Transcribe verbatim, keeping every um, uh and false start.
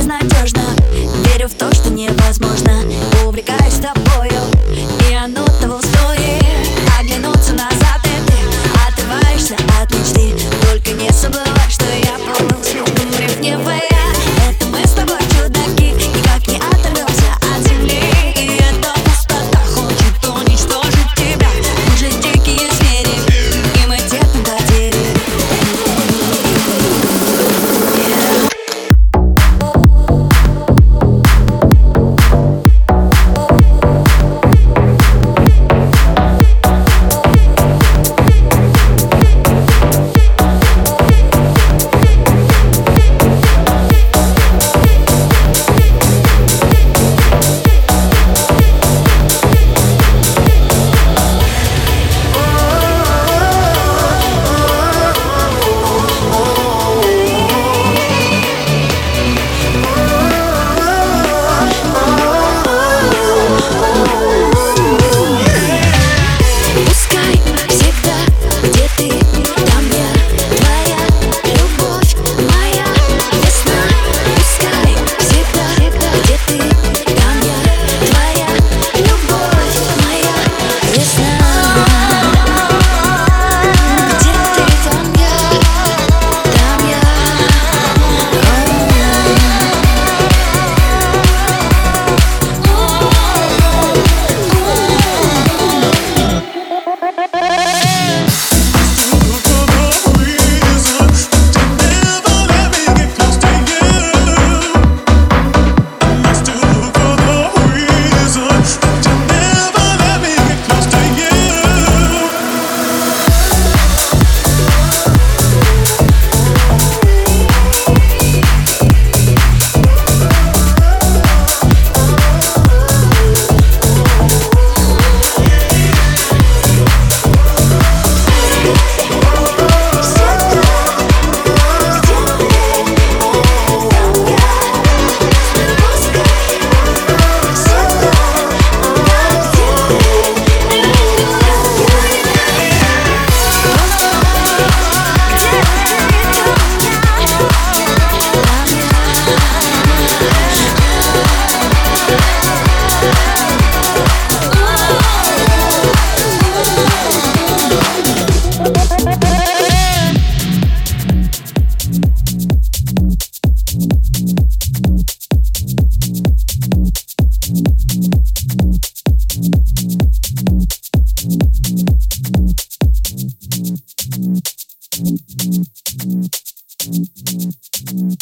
безнадежно. Верю в то, что невозможно. Увлекаюсь тобою, и оно того стоит. Оглянуться назад, и ты отрываешься от мечты. Только не забывай, что я полностью ревнивая. Это мы с тобой чудаки, никак не оторвемся от земли. И эта пустота хочет уничтожить тебя. Мы же дикие звери, и мы терпим потери. Thank you.